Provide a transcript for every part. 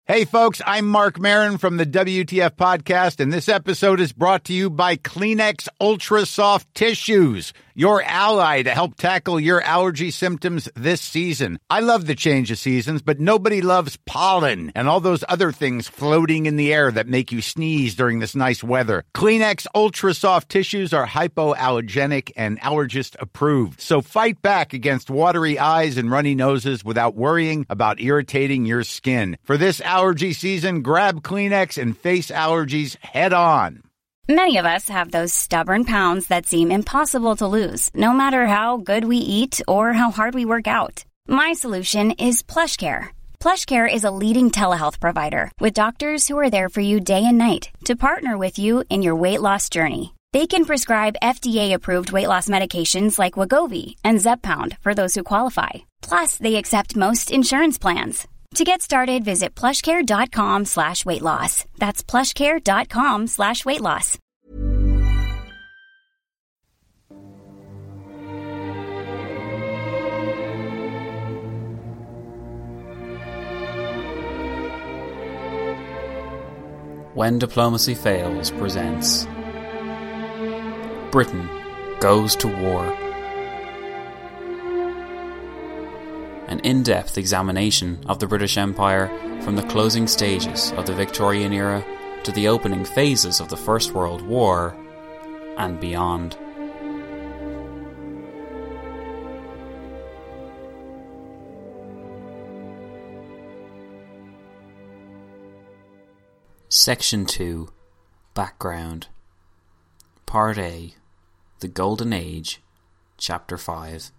Hey folks, I'm Mark Maron from the WTF Podcast, and this episode is brought to you by Kleenex Ultra Soft Tissues, your ally to help tackle your allergy symptoms this season. I love the change of seasons, but nobody loves pollen and all those other things floating in the air that make you sneeze during this nice weather. Kleenex Ultra Soft Tissues are hypoallergenic and allergist approved, so fight back against watery eyes and runny noses without worrying about irritating your skin. For this allergy season, grab Kleenex and face allergies head on. Many of us have those stubborn pounds that seem impossible to lose, no matter how good we eat or how hard we work out. My solution is PlushCare. PlushCare is a leading telehealth provider with doctors who are there for you day and night to partner with you in your weight loss journey. They can prescribe FDA-approved weight loss medications like Wegovy and Zepbound for those who qualify. Plus, they accept most insurance plans. To get started, visit plushcare.com/weightloss. That's plushcare.com/weightloss. When Diplomacy Fails presents Britain Goes to War. An in-depth examination of the British Empire from the closing stages of the Victorian era to the opening phases of the First World War and beyond. Section 2. Background. Part A. The Golden Age. Chapter 5.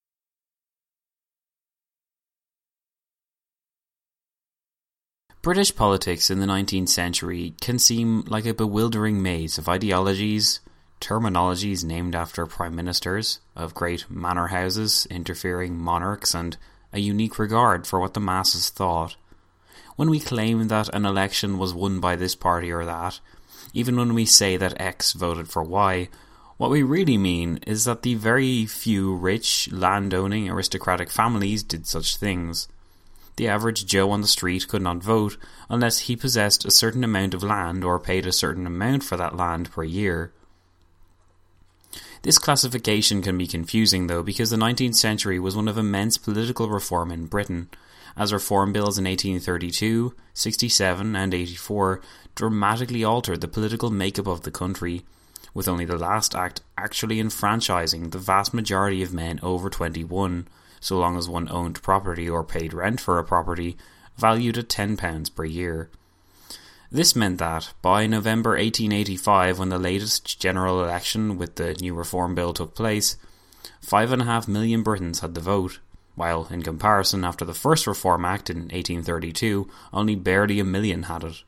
British politics in the 19th century can seem like a bewildering maze of ideologies, terminologies named after prime ministers, of great manor houses, interfering monarchs, and a unique regard for what the masses thought. When we claim that an election was won by this party or that, even when we say that X voted for Y, what we really mean is that the very few rich, land-owning, aristocratic families did such things. The average Joe on the street could not vote unless he possessed a certain amount of land or paid a certain amount for that land per year. This classification can be confusing though, because the 19th century was one of immense political reform in Britain, as reform bills in 1832, 67 and 84 dramatically altered the political makeup of the country, with only the last act actually enfranchising the vast majority of men over 21, so long as one owned property or paid rent for a property valued at £10 per year. This meant that, by November 1885, when the latest general election with the new Reform Bill took place, 5.5 million Britons had the vote, while, in comparison, after the first Reform Act in 1832, only barely 1 million had it.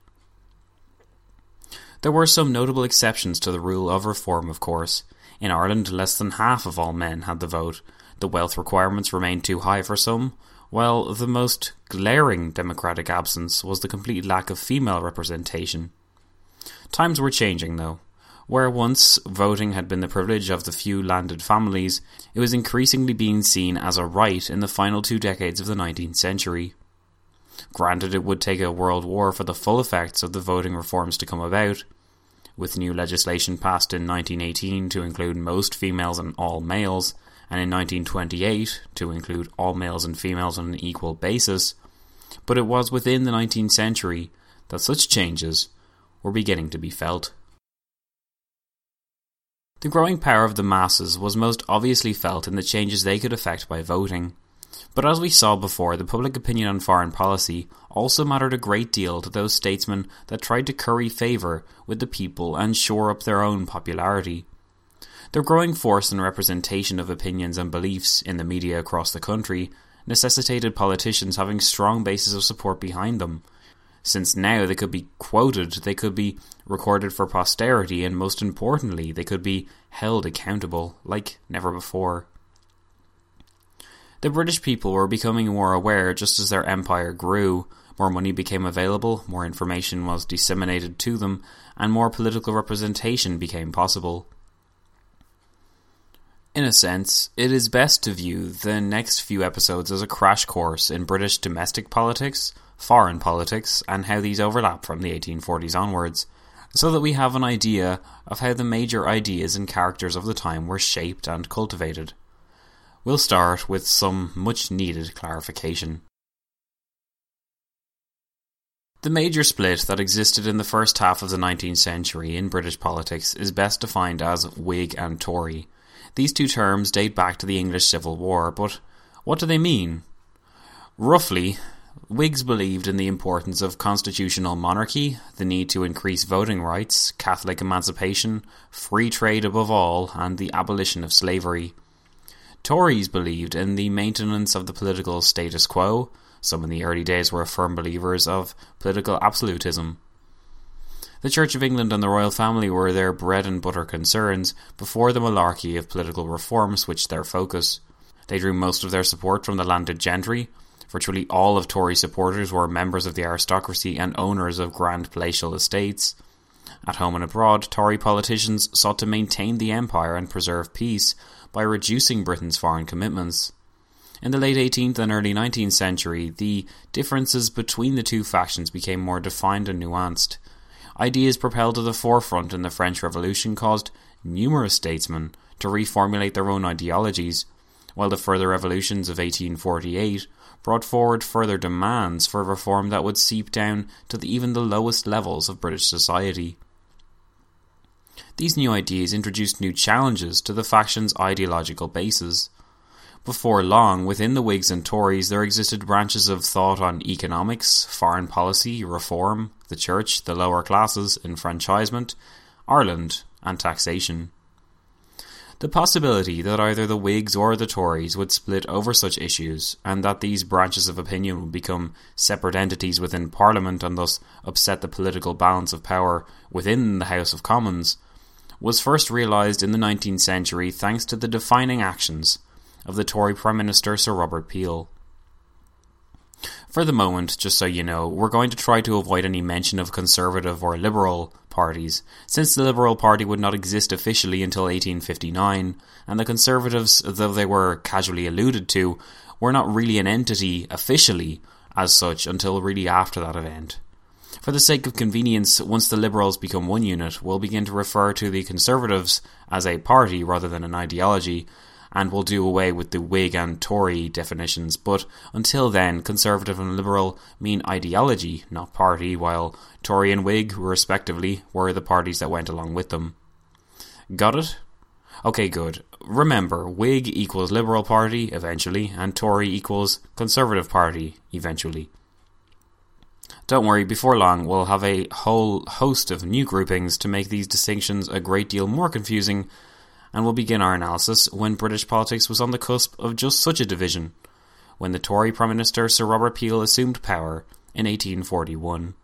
There were some notable exceptions to the rule of reform, of course. In Ireland, less than half of all men had the vote. The wealth requirements remained too high for some, while the most glaring democratic absence was the complete lack of female representation. Times were changing, though. Where once voting had been the privilege of the few landed families, it was increasingly being seen as a right in the final 2 decades of the 19th century. Granted, it would take a world war for the full effects of the voting reforms to come about, with new legislation passed in 1918 to include most females and all males, and in 1928 to include all males and females on an equal basis, but it was within the 19th century that such changes were beginning to be felt. The growing power of the masses was most obviously felt in the changes they could effect by voting, but as we saw before, the public opinion on foreign policy also mattered a great deal to those statesmen that tried to curry favour with the people and shore up their own popularity. Their growing force and representation of opinions and beliefs in the media across the country necessitated politicians having strong bases of support behind them, since now they could be quoted, they could be recorded for posterity, and most importantly, they could be held accountable like never before. The British people were becoming more aware just as their empire grew. More money became available, more information was disseminated to them, and more political representation became possible. In a sense, it is best to view the next few episodes as a crash course in British domestic politics, foreign politics, and how these overlap from the 1840s onwards, so that we have an idea of how the major ideas and characters of the time were shaped and cultivated. We'll start with some much needed clarification. The major split that existed in the first half of the 19th century in British politics is best defined as Whig and Tory. These two terms date back to the English Civil War, but what do they mean? Roughly, Whigs believed in the importance of constitutional monarchy, the need to increase voting rights, Catholic emancipation, free trade above all, and the abolition of slavery. Tories believed in the maintenance of the political status quo. Some in the early days were firm believers of political absolutism. The Church of England and the royal family were their bread and butter concerns before the malarkey of political reform switched their focus. They drew most of their support from the landed gentry. Virtually all of Tory supporters were members of the aristocracy and owners of grand palatial estates. At home and abroad, Tory politicians sought to maintain the empire and preserve peace by reducing Britain's foreign commitments. In the late 18th and early 19th century, the differences between the two factions became more defined and nuanced. Ideas propelled to the forefront in the French Revolution caused numerous statesmen to reformulate their own ideologies, while the further revolutions of 1848 brought forward further demands for reform that would seep down to even the lowest levels of British society. These new ideas introduced new challenges to the faction's ideological bases. Before long, within the Whigs and Tories, there existed branches of thought on economics, foreign policy, reform, the church, the lower classes, enfranchisement, Ireland, and taxation. The possibility that either the Whigs or the Tories would split over such issues, and that these branches of opinion would become separate entities within Parliament and thus upset the political balance of power within the House of Commons, was first realised in the 19th century thanks to the defining actions of the Tory Prime Minister Sir Robert Peel. For the moment, just so you know, we're going to try to avoid any mention of Conservative or Liberal parties, since the Liberal Party would not exist officially until 1859, and the Conservatives, though they were casually alluded to, were not really an entity officially as such until really after that event. For the sake of convenience, once the Liberals become one unit, we'll begin to refer to the Conservatives as a party rather than an ideology, and will do away with the Whig and Tory definitions, but until then, Conservative and Liberal mean ideology, not party, while Tory and Whig, respectively, were the parties that went along with them. Got it? Okay, good. Remember, Whig equals Liberal Party, eventually, and Tory equals Conservative Party, eventually. Don't worry, before long we'll have a whole host of new groupings to make these distinctions a great deal more confusing, and we'll begin our analysis when British politics was on the cusp of just such a division, when the Tory Prime Minister Sir Robert Peel assumed power in 1841.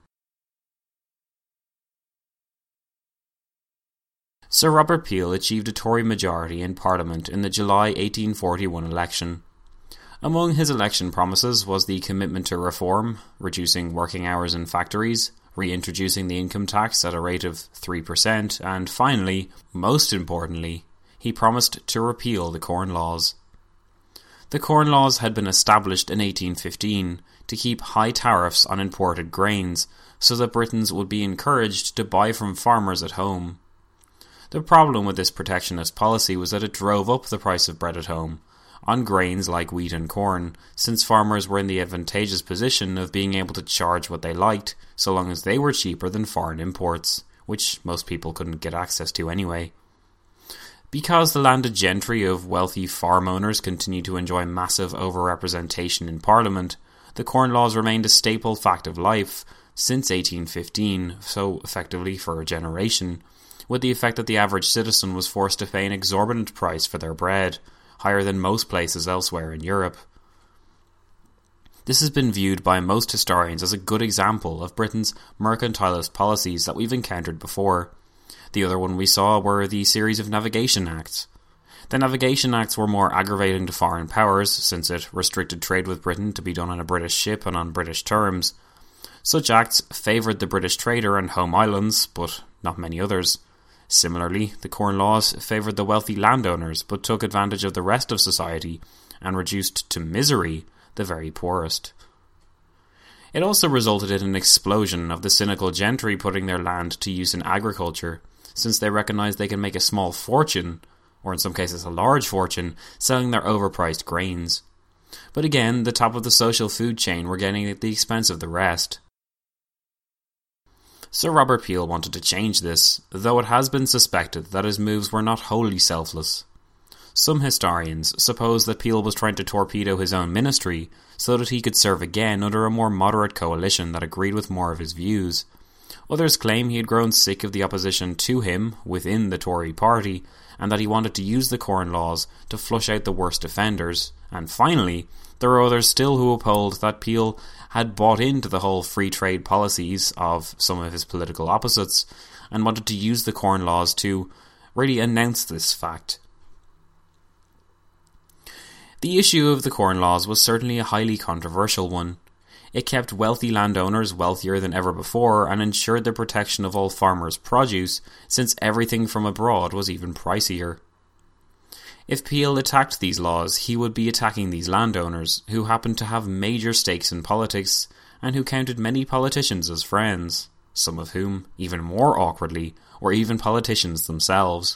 Sir Robert Peel achieved a Tory majority in Parliament in the July 1841 election. Among his election promises was the commitment to reform, reducing working hours in factories, reintroducing the income tax at a rate of 3%, and finally, most importantly, he promised to repeal the Corn Laws. The Corn Laws had been established in 1815 to keep high tariffs on imported grains so that Britons would be encouraged to buy from farmers at home. The problem with this protectionist policy was that it drove up the price of bread at home, on grains like wheat and corn, since farmers were in the advantageous position of being able to charge what they liked so long as they were cheaper than foreign imports, which most people couldn't get access to anyway. Because the landed gentry of wealthy farm owners continued to enjoy massive overrepresentation in Parliament, the Corn Laws remained a staple fact of life since 1815, so effectively for a generation, with the effect that the average citizen was forced to pay an exorbitant price for their bread, higher than most places elsewhere in Europe. This has been viewed by most historians as a good example of Britain's mercantilist policies that we've encountered before. The other one we saw were the series of Navigation Acts. The Navigation Acts were more aggravating to foreign powers, since it restricted trade with Britain to be done on a British ship and on British terms. Such acts favoured the British trader and home islands, but not many others. Similarly, the Corn Laws favoured the wealthy landowners, but took advantage of the rest of society, and reduced to misery the very poorest. It also resulted in an explosion of the cynical gentry putting their land to use in agriculture, since they recognised they can make a small fortune, or in some cases a large fortune, selling their overpriced grains. But again, the top of the social food chain were getting at the expense of the rest. Sir Robert Peel wanted to change this, though it has been suspected that his moves were not wholly selfless. Some historians suppose that Peel was trying to torpedo his own ministry so that he could serve again under a more moderate coalition that agreed with more of his views. Others claim he had grown sick of the opposition to him within the Tory party, and that he wanted to use the Corn Laws to flush out the worst offenders. And finally, there are others still who uphold that Peel had bought into the whole free trade policies of some of his political opposites, and wanted to use the Corn Laws to really announce this fact. The issue of the Corn Laws was certainly a highly controversial one. It kept wealthy landowners wealthier than ever before and ensured the protection of all farmers' produce, since everything from abroad was even pricier. If Peel attacked these laws, he would be attacking these landowners, who happened to have major stakes in politics, and who counted many politicians as friends, some of whom, even more awkwardly, were even politicians themselves.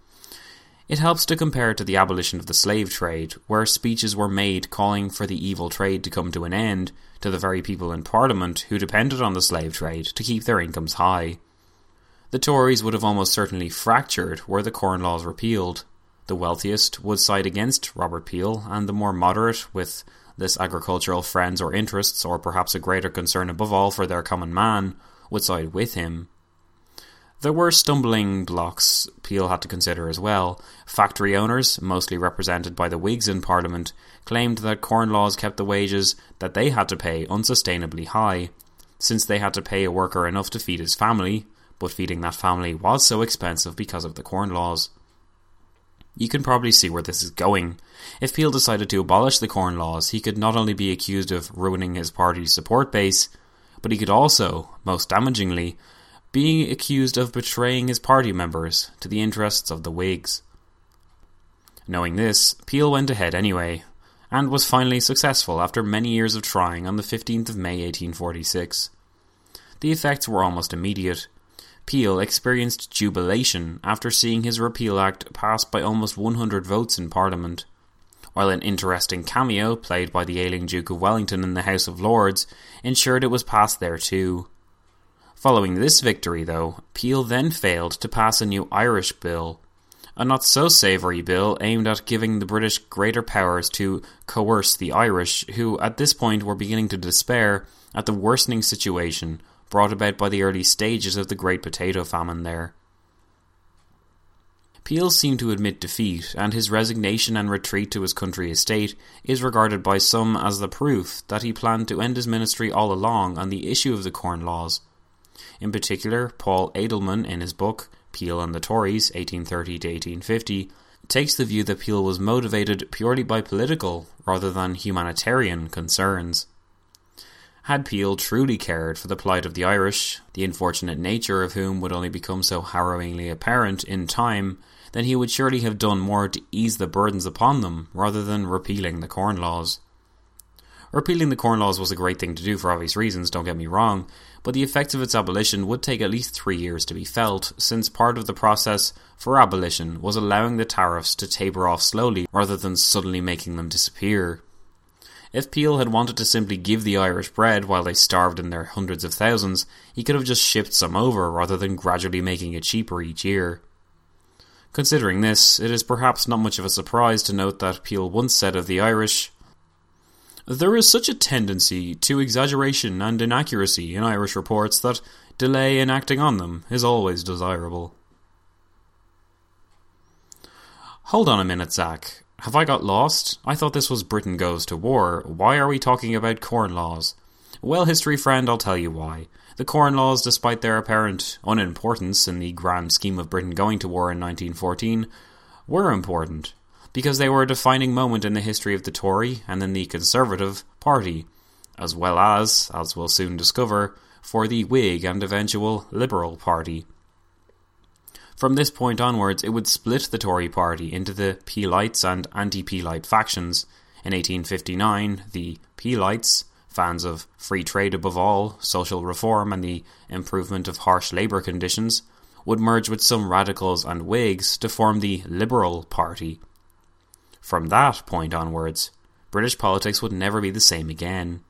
It helps to compare to the abolition of the slave trade, where speeches were made calling for the evil trade to come to an end, to the very people in Parliament who depended on the slave trade to keep their incomes high. The Tories would have almost certainly fractured were the Corn Laws repealed. The wealthiest would side against Robert Peel, and the more moderate, with less agricultural friends or interests, or perhaps a greater concern above all for their common man, would side with him. There were stumbling blocks Peel had to consider as well. Factory owners, mostly represented by the Whigs in Parliament, claimed that Corn Laws kept the wages that they had to pay unsustainably high, since they had to pay a worker enough to feed his family, but feeding that family was so expensive because of the Corn Laws. You can probably see where this is going. If Peel decided to abolish the Corn Laws, he could not only be accused of ruining his party's support base, but he could also, most damagingly, being accused of betraying his party members to the interests of the Whigs. Knowing this, Peel went ahead anyway, and was finally successful after many years of trying on the 15th of May 1846. The effects were almost immediate. Peel experienced jubilation after seeing his Repeal Act passed by almost 100 votes in Parliament, while an interesting cameo played by the ailing Duke of Wellington in the House of Lords ensured it was passed there too. Following this victory, though, Peel then failed to pass a new Irish bill, a not-so-savoury bill aimed at giving the British greater powers to coerce the Irish, who at this point were beginning to despair at the worsening situation brought about by the early stages of the Great Potato Famine there. Peel seemed to admit defeat, and his resignation and retreat to his country estate is regarded by some as the proof that he planned to end his ministry all along on the issue of the Corn Laws. In particular, Paul Edelman, in his book Peel and the Tories, 1830 to 1850, takes the view that Peel was motivated purely by political rather than humanitarian concerns. Had Peel truly cared for the plight of the Irish, the unfortunate nature of whom would only become so harrowingly apparent in time, then he would surely have done more to ease the burdens upon them rather than repealing the Corn Laws. Repealing the Corn Laws was a great thing to do for obvious reasons, don't get me wrong, but the effects of its abolition would take at least 3 years to be felt, since part of the process for abolition was allowing the tariffs to taper off slowly rather than suddenly making them disappear. If Peel had wanted to simply give the Irish bread while they starved in their hundreds of thousands, he could have just shipped some over rather than gradually making it cheaper each year. Considering this, it is perhaps not much of a surprise to note that Peel once said of the Irish, "There is such a tendency to exaggeration and inaccuracy in Irish reports that delay in acting on them is always desirable." Hold on a minute, Zach. Have I got lost? I thought this was Britain Goes to War. Why are we talking about Corn Laws? Well, history friend, I'll tell you why. The Corn Laws, despite their apparent unimportance in the grand scheme of Britain going to war in 1914, were important, because they were a defining moment in the history of the Tory and then the Conservative Party, as well as we'll soon discover, for the Whig and eventual Liberal Party. From this point onwards, it would split the Tory party into the Peelites and anti-Peelite factions. In 1859, the Peelites, fans of free trade above all, social reform and the improvement of harsh labour conditions, would merge with some radicals and Whigs to form the Liberal Party. From that point onwards, British politics would never be the same again.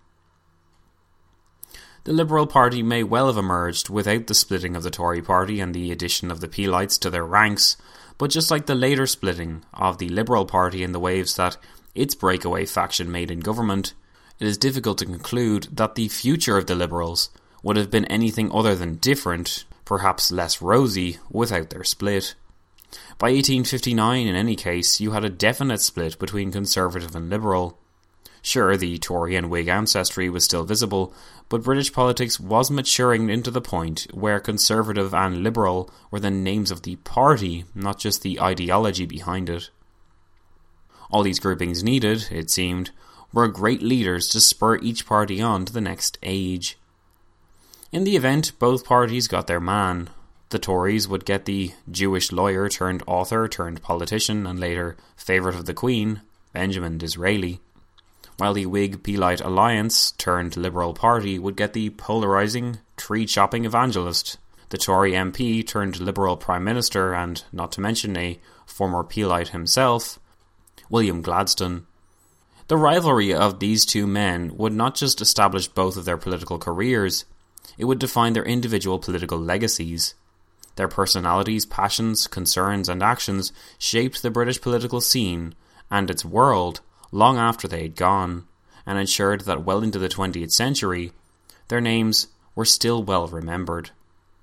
The Liberal Party may well have emerged without the splitting of the Tory Party and the addition of the Peelites to their ranks, but just like the later splitting of the Liberal Party in the waves that its breakaway faction made in government, it is difficult to conclude that the future of the Liberals would have been anything other than different, perhaps less rosy, without their split. By 1859, in any case, you had a definite split between Conservative and Liberal. Sure, the Tory and Whig ancestry was still visible, but British politics was maturing into the point where Conservative and Liberal were the names of the party, not just the ideology behind it. All these groupings needed, it seemed, were great leaders to spur each party on to the next age. In the event, both parties got their man. The Tories would get the Jewish lawyer turned author turned politician and later favourite of the Queen, Benjamin Disraeli, while the Whig-Peelite alliance turned Liberal Party would get the polarising, tree-chopping evangelist, the Tory MP turned Liberal Prime Minister and, not to mention a former Peelite himself, William Gladstone. The rivalry of these two men would not just establish both of their political careers, it would define their individual political legacies. Their personalities, passions, concerns and actions shaped the British political scene and its world long after they had gone, and ensured that well into the 20th century, their names were still well remembered.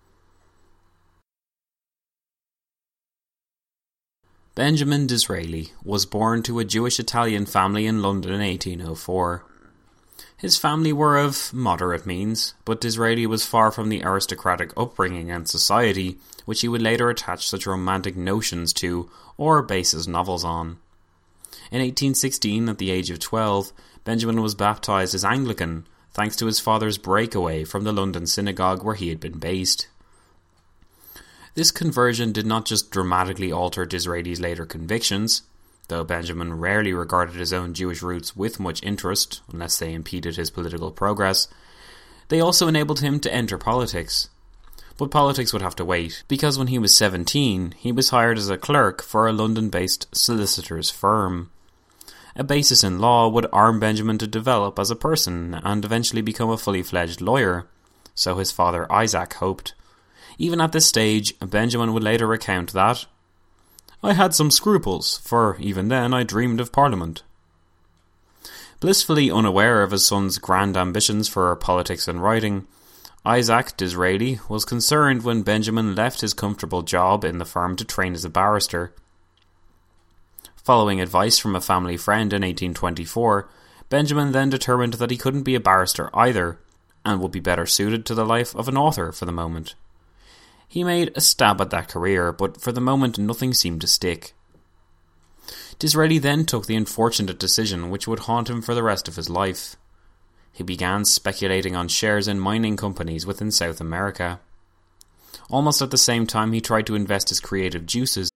Benjamin Disraeli was born to a Jewish-Italian family in London in 1804. His family were of moderate means, but Disraeli was far from the aristocratic upbringing and society which he would later attach such romantic notions to or base his novels on. In 1816, at the age of 12, Benjamin was baptised as Anglican, thanks to his father's breakaway from the London synagogue where he had been based. This conversion did not just dramatically alter Disraeli's later convictions, though Benjamin rarely regarded his own Jewish roots with much interest, unless they impeded his political progress. They also enabled him to enter politics. But politics would have to wait, because when he was 17, he was hired as a clerk for a London-based solicitor's firm. A basis in law would arm Benjamin to develop as a person and eventually become a fully fledged lawyer, so his father Isaac hoped. Even at this stage, Benjamin would later recount that, "I had some scruples, for even then I dreamed of Parliament." Blissfully unaware of his son's grand ambitions for politics and writing, Isaac Disraeli was concerned when Benjamin left his comfortable job in the firm to train as a barrister. Following advice from a family friend in 1824, Benjamin then determined that he couldn't be a barrister either, and would be better suited to the life of an author for the moment. He made a stab at that career, but for the moment nothing seemed to stick. Disraeli then took the unfortunate decision which would haunt him for the rest of his life. He began speculating on shares in mining companies within South America. Almost at the same time he tried to invest his creative juices.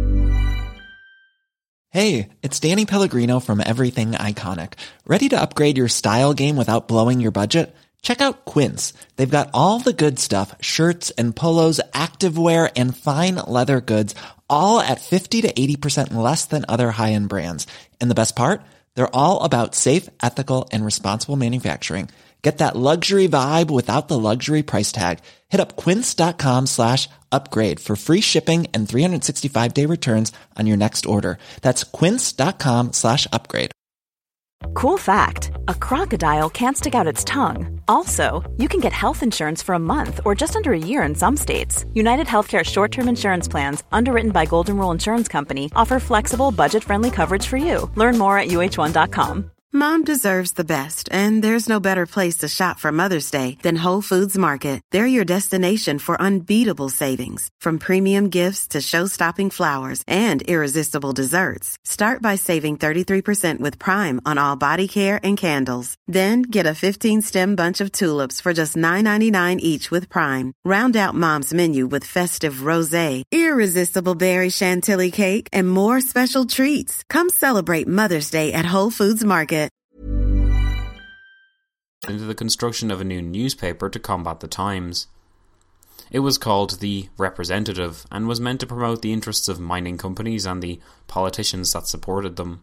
Hey, it's Danny Pellegrino from Everything Iconic. Ready to upgrade your style game without blowing your budget? Check out Quince. They've got all the good stuff, shirts and polos, activewear, and fine leather goods, all at 50 to 80% less than other high-end brands. And the best part? They're all about safe, ethical, and responsible manufacturing. Get that luxury vibe without the luxury price tag. Hit up quince.com/upgrade for free shipping and 365-day returns on your next order. That's quince.com/upgrade. Cool fact, a crocodile can't stick out its tongue. Also, you can get health insurance for a month or just under a year in some states. United Healthcare short-term insurance plans, underwritten by Golden Rule Insurance Company, offer flexible, budget-friendly coverage for you. Learn more at uh1.com. Mom deserves the best, and there's no better place to shop for Mother's Day than Whole Foods Market. They're your destination for unbeatable savings, from premium gifts to show-stopping flowers and irresistible desserts. Start by saving 33% with Prime on all body care and candles. Then get a 15-stem bunch of tulips for just $9.99 each with Prime. Round out Mom's menu with festive rosé, irresistible berry chantilly cake, and more special treats. Come celebrate Mother's Day at Whole Foods Market. into the construction of a new newspaper to combat the times. It was called The Representative and was meant to promote the interests of mining companies and the politicians that supported them.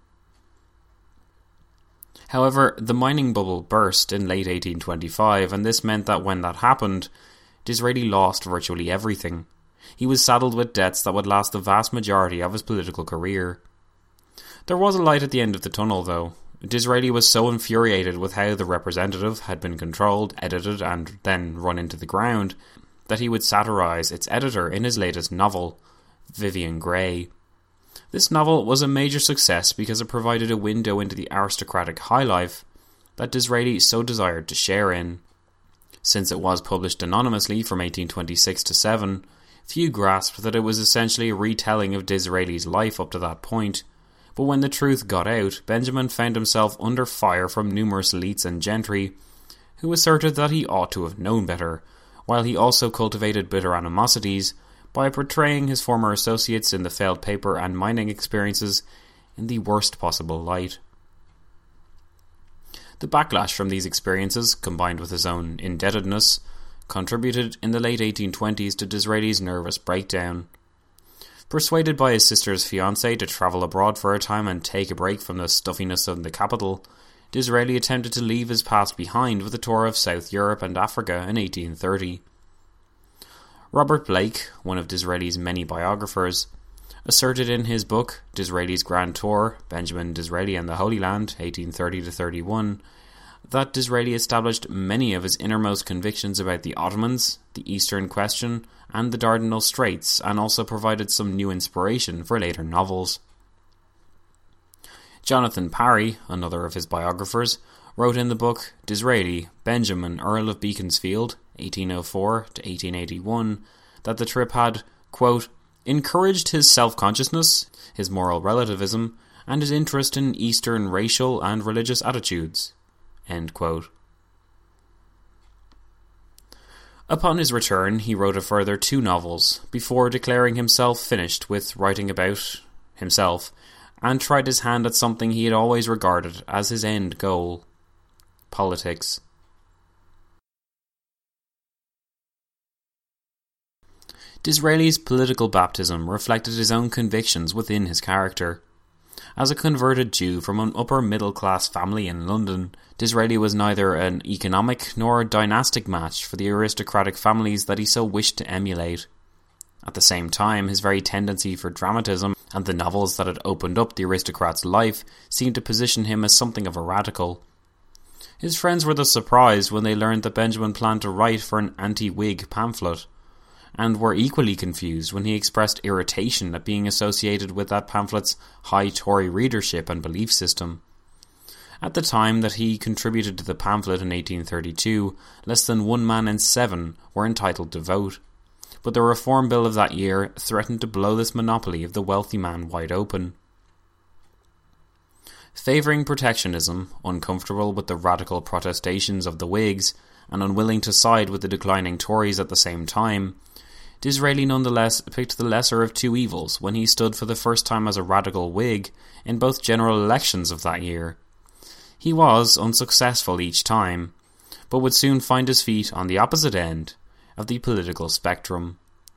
However, the mining bubble burst in late 1825, and this meant that when that happened, Disraeli lost virtually everything. He was saddled with debts that would last the vast majority of his political career. There was a light at the end of the tunnel, though. Disraeli was so infuriated with how The Representative had been controlled, edited, and then run into the ground, that he would satirise its editor in his latest novel, Vivian Grey. This novel was a major success because it provided a window into the aristocratic high life that Disraeli so desired to share in. Since it was published anonymously from 1826 to 7, few grasped that it was essentially a retelling of Disraeli's life up to that point. But when the truth got out, Benjamin found himself under fire from numerous elites and gentry, who asserted that he ought to have known better, while he also cultivated bitter animosities by portraying his former associates in the failed paper and mining experiences in the worst possible light. The backlash from these experiences, combined with his own indebtedness, contributed in the late 1820s to Disraeli's nervous breakdown. Persuaded by his sister's fiancé to travel abroad for a time and take a break from the stuffiness of the capital, Disraeli attempted to leave his past behind with a tour of South Europe and Africa in 1830. Robert Blake, one of Disraeli's many biographers, asserted in his book Disraeli's Grand Tour, Benjamin Disraeli and the Holy Land, 1830-31, that Disraeli established many of his innermost convictions about the Ottomans, the Eastern Question, and the Dardanelles Straits, and also provided some new inspiration for later novels. Jonathan Parry, another of his biographers, wrote in the book Disraeli, Benjamin, Earl of Beaconsfield, 1804 to 1881, that the trip had, quote, encouraged his self-consciousness, his moral relativism, and his interest in Eastern racial and religious attitudes. End quote. Upon his return, he wrote a further 2 novels, before declaring himself finished with writing about himself, and tried his hand at something he had always regarded as his end goal: politics. Disraeli's political baptism reflected his own convictions within his character. As a converted Jew from an upper-middle-class family in London, Disraeli was neither an economic nor a dynastic match for the aristocratic families that he so wished to emulate. At the same time, his very tendency for dramatism and the novels that had opened up the aristocrat's life seemed to position him as something of a radical. His friends were thus surprised when they learned that Benjamin planned to write for an anti-Whig pamphlet, and were equally confused when he expressed irritation at being associated with that pamphlet's high Tory readership and belief system. At the time that he contributed to the pamphlet in 1832, less than 1 man in 7 were entitled to vote, but the Reform Bill of that year threatened to blow this monopoly of the wealthy man wide open. Favouring protectionism, uncomfortable with the radical protestations of the Whigs, and unwilling to side with the declining Tories at the same time, Disraeli nonetheless picked the lesser of 2 evils when he stood for the first time as a radical Whig in both general elections of that year. He was unsuccessful each time, but would soon find his feet on the opposite end of the political spectrum.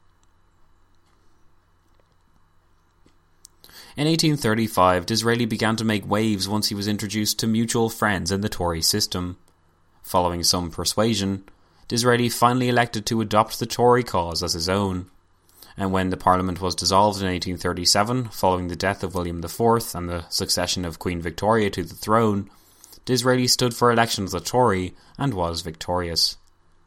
In 1835, Disraeli began to make waves once he was introduced to mutual friends in the Tory system. Following some persuasion, Disraeli finally elected to adopt the Tory cause as his own, and when the Parliament was dissolved in 1837, following the death of William IV and the succession of Queen Victoria to the throne, Disraeli stood for election as a Tory and was victorious.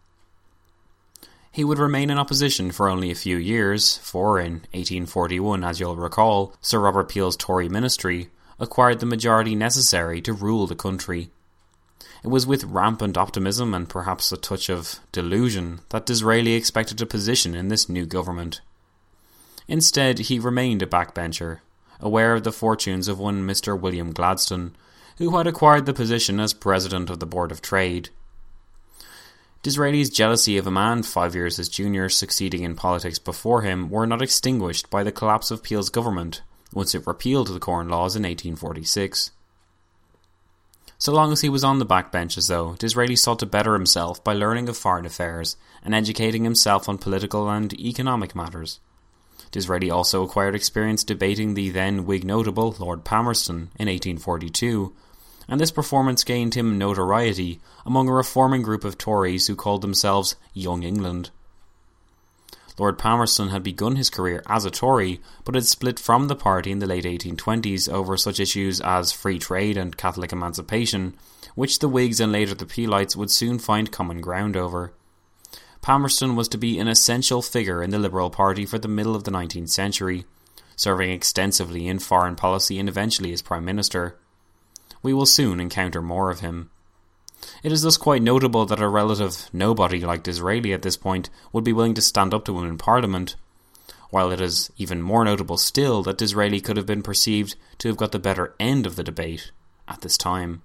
He would remain in opposition for only a few years, for in 1841, as you'll recall, Sir Robert Peel's Tory ministry acquired the majority necessary to rule the country. It was with rampant optimism and perhaps a touch of delusion that Disraeli expected a position in this new government. Instead, he remained a backbencher, aware of the fortunes of one Mr. William Gladstone, who had acquired the position as President of the Board of Trade. Disraeli's jealousy of a man 5 years his junior succeeding in politics before him were not extinguished by the collapse of Peel's government once it repealed the Corn Laws in 1846. So long as he was on the backbenches, though, Disraeli sought to better himself by learning of foreign affairs and educating himself on political and economic matters. Disraeli also acquired experience debating the then Whig notable Lord Palmerston in 1842, and this performance gained him notoriety among a reforming group of Tories who called themselves Young England. Lord Palmerston had begun his career as a Tory, but had split from the party in the late 1820s over such issues as free trade and Catholic emancipation, which the Whigs and later the Peelites would soon find common ground over. Palmerston was to be an essential figure in the Liberal Party for the middle of the 19th century, serving extensively in foreign policy and eventually as Prime Minister. We will soon encounter more of him. It is thus quite notable that a relative nobody like Disraeli at this point would be willing to stand up to him in Parliament, while it is even more notable still that Disraeli could have been perceived to have got the better end of the debate at this time.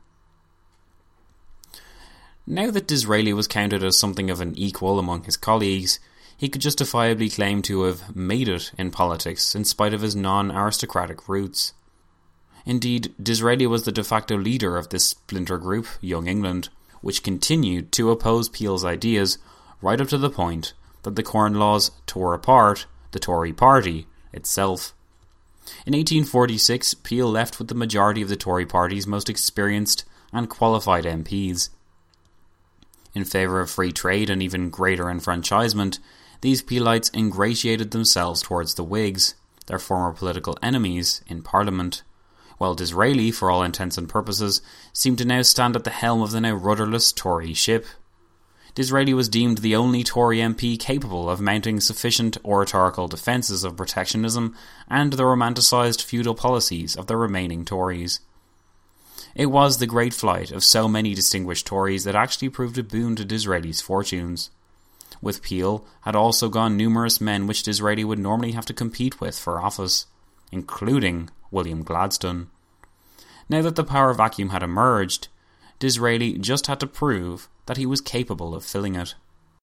Now that Disraeli was counted as something of an equal among his colleagues, he could justifiably claim to have made it in politics in spite of his non-aristocratic roots. Indeed, Disraeli was the de facto leader of this splinter group, Young England, which continued to oppose Peel's ideas right up to the point that the Corn Laws tore apart the Tory party itself. In 1846, Peel left with the majority of the Tory party's most experienced and qualified MPs. In favour of free trade and even greater enfranchisement, these Peelites ingratiated themselves towards the Whigs, their former political enemies, in Parliament, while Disraeli, for all intents and purposes, seemed to now stand at the helm of the now rudderless Tory ship. Disraeli was deemed the only Tory MP capable of mounting sufficient oratorical defences of protectionism and the romanticised feudal policies of the remaining Tories. It was the great flight of so many distinguished Tories that actually proved a boon to Disraeli's fortunes. With Peel had also gone numerous men which Disraeli would normally have to compete with for office, including William Gladstone. Now that the power vacuum had emerged, Disraeli just had to prove that he was capable of filling it.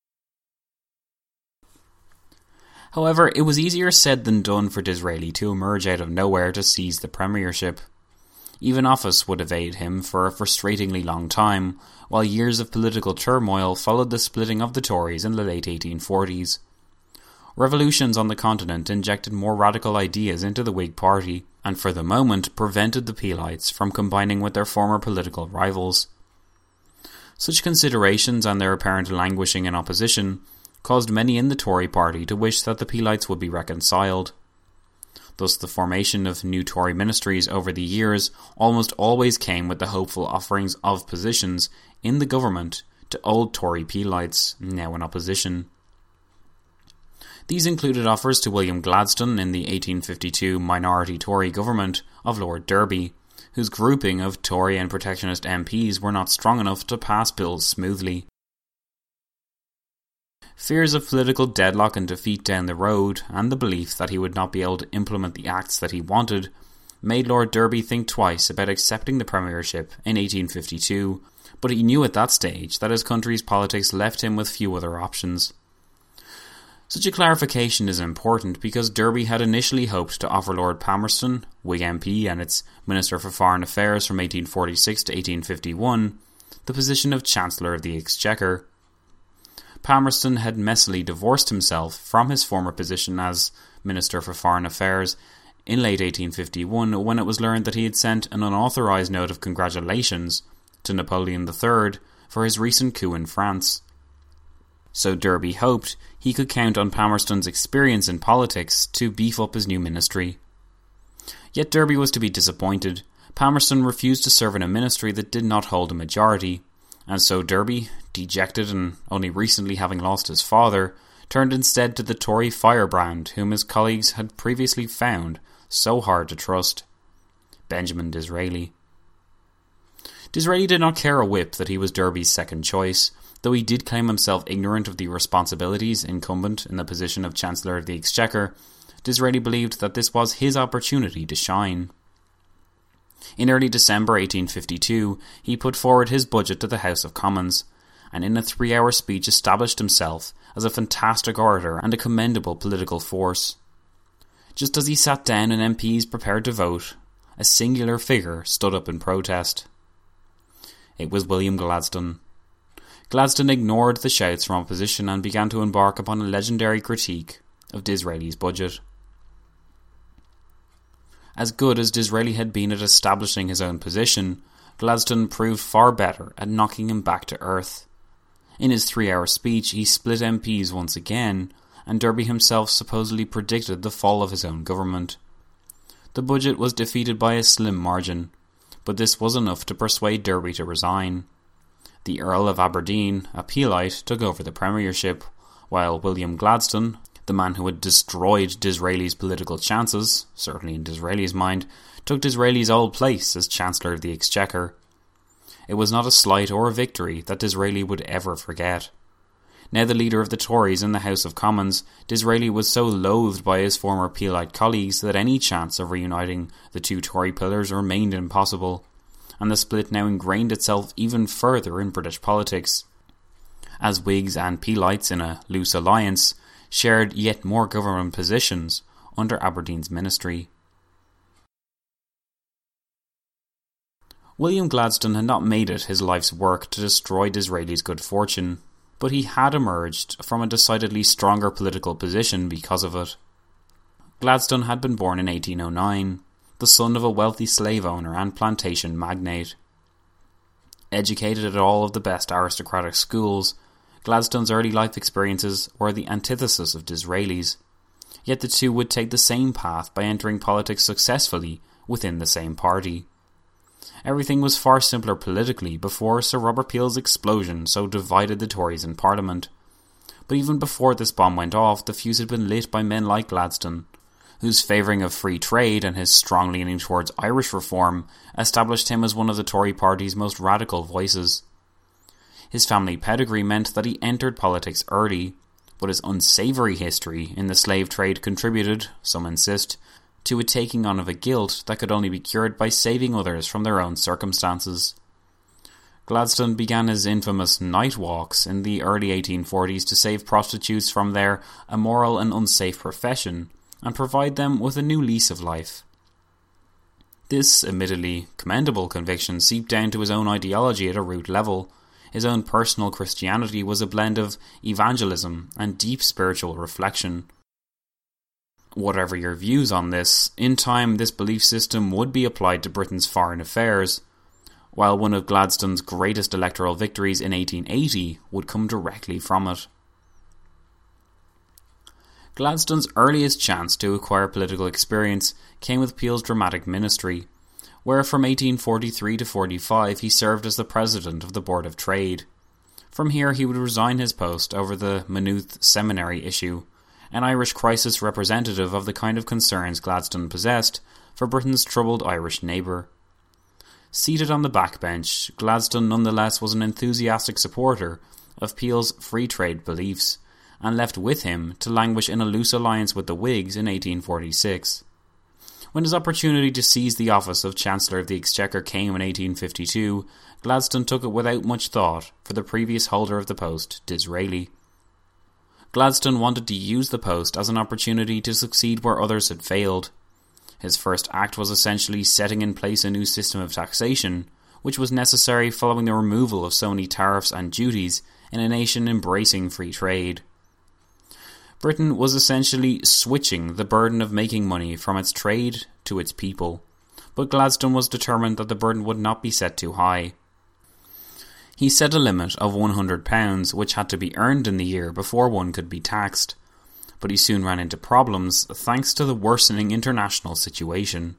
However, it was easier said than done for Disraeli to emerge out of nowhere to seize the premiership. Even office would evade him for a frustratingly long time, while years of political turmoil followed the splitting of the Tories in the late 1840s. Revolutions on the continent injected more radical ideas into the Whig Party, and for the moment prevented the Peelites from combining with their former political rivals. Such considerations and their apparent languishing in opposition caused many in the Tory party to wish that the Peelites would be reconciled. Thus the formation of new Tory ministries over the years almost always came with the hopeful offerings of positions in the government to old Tory Peelites, now in opposition. These included offers to William Gladstone in the 1852 minority Tory government of Lord Derby, whose grouping of Tory and protectionist MPs were not strong enough to pass bills smoothly. Fears of political deadlock and defeat down the road, and the belief that he would not be able to implement the acts that he wanted, made Lord Derby think twice about accepting the premiership in 1852, but he knew at that stage that his country's politics left him with few other options. Such a clarification is important because Derby had initially hoped to offer Lord Palmerston, Whig MP and its Minister for Foreign Affairs from 1846 to 1851, the position of Chancellor of the Exchequer. Palmerston had messily divorced himself from his former position as Minister for Foreign Affairs in late 1851 when it was learned that he had sent an unauthorised note of congratulations to Napoleon III for his recent coup in France. So Derby hoped he could count on Palmerston's experience in politics to beef up his new ministry. Yet Derby was to be disappointed. Palmerston refused to serve in a ministry that did not hold a majority, and so Derby, dejected and only recently having lost his father, turned instead to the Tory firebrand whom his colleagues had previously found so hard to trust, Benjamin Disraeli. Disraeli did not care a whip that he was Derby's second choice, though he did claim himself ignorant of the responsibilities incumbent in the position of Chancellor of the Exchequer. Disraeli believed that this was his opportunity to shine. In early December 1852, he put forward his budget to the House of Commons, and in a 3-hour speech established himself as a fantastic orator and a commendable political force. Just as he sat down and MPs prepared to vote, a singular figure stood up in protest. It was William Gladstone. Gladstone ignored the shouts from opposition and began to embark upon a legendary critique of Disraeli's budget. As good as Disraeli had been at establishing his own position, Gladstone proved far better at knocking him back to earth. In his 3-hour speech, he split MPs once again, and Derby himself supposedly predicted the fall of his own government. The budget was defeated by a slim margin, but this was enough to persuade Derby to resign. The Earl of Aberdeen, a Peelite, took over the premiership, while William Gladstone, the man who had destroyed Disraeli's political chances, certainly in Disraeli's mind, took Disraeli's old place as Chancellor of the Exchequer. It was not a slight or a victory that Disraeli would ever forget. Now the leader of the Tories in the House of Commons, Disraeli was so loathed by his former Peelite colleagues that any chance of reuniting the two Tory pillars remained impossible, and the split now ingrained itself even further in British politics, as Whigs and Peelites in a loose alliance shared yet more government positions under Aberdeen's ministry. William Gladstone had not made it his life's work to destroy Disraeli's good fortune, but he had emerged from a decidedly stronger political position because of it. Gladstone had been born in 1809, the son of a wealthy slave owner and plantation magnate. Educated at all of the best aristocratic schools, Gladstone's early life experiences were the antithesis of Disraeli's, yet the two would take the same path by entering politics successfully within the same party. Everything was far simpler politically before Sir Robert Peel's explosion so divided the Tories in Parliament. But even before this bomb went off, the fuse had been lit by men like Gladstone, whose favouring of free trade and his strong leaning towards Irish reform established him as one of the Tory party's most radical voices. His family pedigree meant that he entered politics early, but his unsavoury history in the slave trade contributed, some insist, to a taking on of a guilt that could only be cured by saving others from their own circumstances. Gladstone began his infamous night walks in the early 1840s to save prostitutes from their immoral and unsafe profession and provide them with a new lease of life. This admittedly commendable conviction seeped down to his own ideology at a root level. His own personal Christianity was a blend of evangelism and deep spiritual reflection. Whatever your views on this, in time this belief system would be applied to Britain's foreign affairs, while one of Gladstone's greatest electoral victories in 1880 would come directly from it. Gladstone's earliest chance to acquire political experience came with Peel's dramatic ministry, where from 1843 to 45 he served as the president of the Board of Trade. From here he would resign his post over the Maynooth Seminary issue, an Irish crisis representative of the kind of concerns Gladstone possessed for Britain's troubled Irish neighbour. Seated on the backbench, Gladstone nonetheless was an enthusiastic supporter of Peel's free trade beliefs, and left with him to languish in a loose alliance with the Whigs in 1846. When his opportunity to seize the office of Chancellor of the Exchequer came in 1852, Gladstone took it without much thought for the previous holder of the post, Disraeli. Gladstone wanted to use the post as an opportunity to succeed where others had failed. His first act was essentially setting in place a new system of taxation, which was necessary following the removal of so many tariffs and duties in a nation embracing free trade. Britain was essentially switching the burden of making money from its trade to its people, but Gladstone was determined that the burden would not be set too high. He set a limit of £100 which had to be earned in the year before one could be taxed, but he soon ran into problems thanks to the worsening international situation.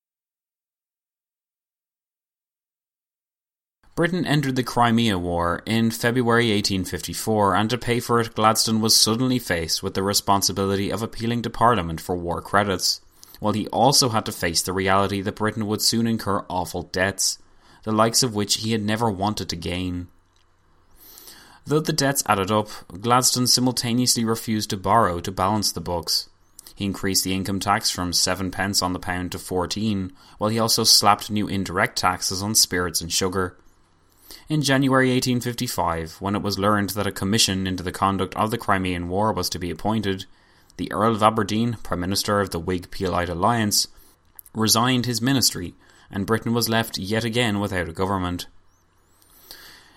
Britain entered the Crimea War in February 1854, and to pay for it, Gladstone was suddenly faced with the responsibility of appealing to Parliament for war credits, while he also had to face the reality that Britain would soon incur awful debts, the likes of which he had never wanted to gain. Though the debts added up, Gladstone simultaneously refused to borrow to balance the books. He increased the income tax from 7 pence on the pound to 14, while he also slapped new indirect taxes on spirits and sugar. In January 1855, when it was learned that a commission into the conduct of the Crimean War was to be appointed, the Earl of Aberdeen, Prime Minister of the Whig-Peelite alliance, resigned his ministry, and Britain was left yet again without a government.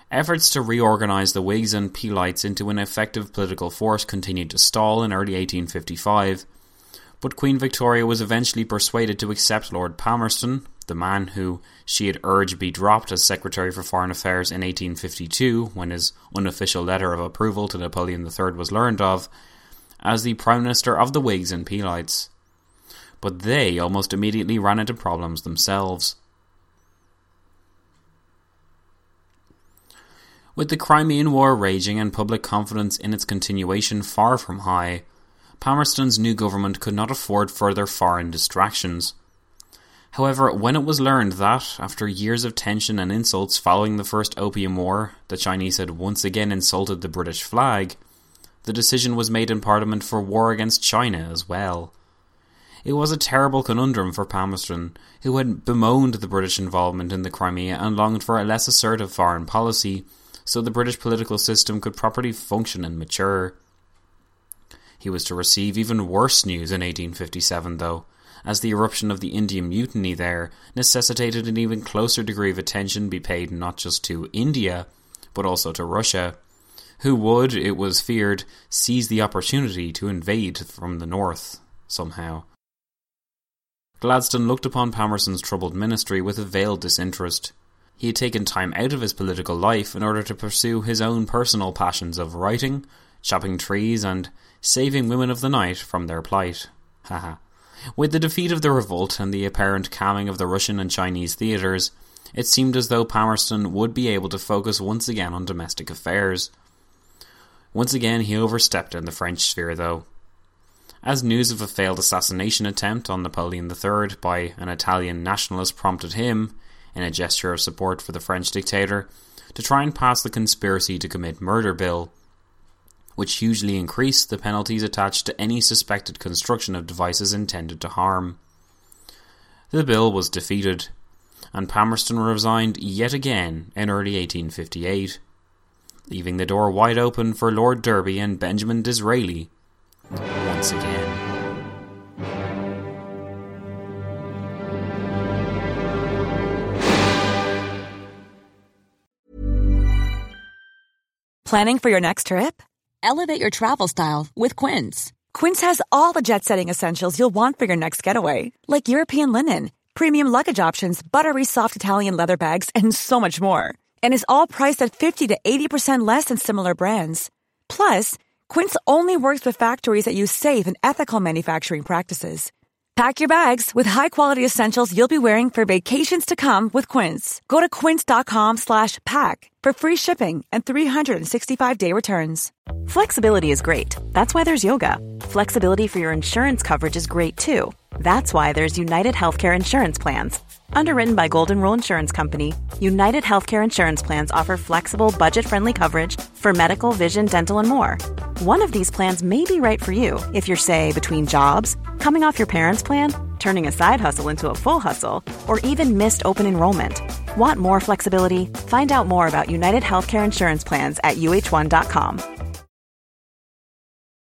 Efforts to reorganise the Whigs and Peelites into an effective political force continued to stall in early 1855, but Queen Victoria was eventually persuaded to accept Lord Palmerston, the man who she had urged be dropped as Secretary for Foreign Affairs in 1852 when his unofficial letter of approval to Napoleon III was learned of, as the Prime Minister of the Whigs and Peelites. But they almost immediately ran into problems themselves. With the Crimean War raging and public confidence in its continuation far from high, Palmerston's new government could not afford further foreign distractions. However, when it was learned that, after years of tension and insults following the First Opium War, the Chinese had once again insulted the British flag, the decision was made in Parliament for war against China as well. It was a terrible conundrum for Palmerston, who had bemoaned the British involvement in the Crimea and longed for a less assertive foreign policy, so the British political system could properly function and mature. He was to receive even worse news in 1857, though, as the eruption of the Indian Mutiny there necessitated an even closer degree of attention be paid not just to India, but also to Russia, who would, it was feared, seize the opportunity to invade from the north, somehow. Gladstone looked upon Palmerston's troubled ministry with a veiled disinterest. He had taken time out of his political life in order to pursue his own personal passions of writing, chopping trees, and saving women of the night from their plight. Haha. With the defeat of the revolt and the apparent calming of the Russian and Chinese theatres, it seemed as though Palmerston would be able to focus once again on domestic affairs. Once again he overstepped in the French sphere, though. As news of a failed assassination attempt on Napoleon III by an Italian nationalist prompted him, in a gesture of support for the French dictator, to try and pass the conspiracy to commit murder bill, which hugely increased the penalties attached to any suspected construction of devices intended to harm. The bill was defeated, and Palmerston resigned yet again in early 1858, leaving the door wide open for Lord Derby and Benjamin Disraeli once again. Planning for your next trip? Elevate your travel style with Quince. Quince has all the jet-setting essentials you'll want for your next getaway, like European linen, premium luggage options, buttery soft Italian leather bags, and so much more. And is all priced at 50 to 80% less than similar brands. Plus, Quince only works with factories that use safe and ethical manufacturing practices. Pack your bags with high-quality essentials you'll be wearing for vacations to come with Quince. Go to quince.com/pack for free shipping and 365-day returns. Flexibility is great. That's why there's yoga. Flexibility for your insurance coverage is great too. That's why there's United Healthcare Insurance Plans. Underwritten by Golden Rule Insurance Company, United Healthcare Insurance Plans offer flexible, budget-friendly coverage for medical, vision, dental, and more. One of these plans may be right for you if you're, say, between jobs, coming off your parents' plan, turning a side hustle into a full hustle, or even missed open enrollment. Want more flexibility? Find out more about United Healthcare Insurance Plans at uh1.com.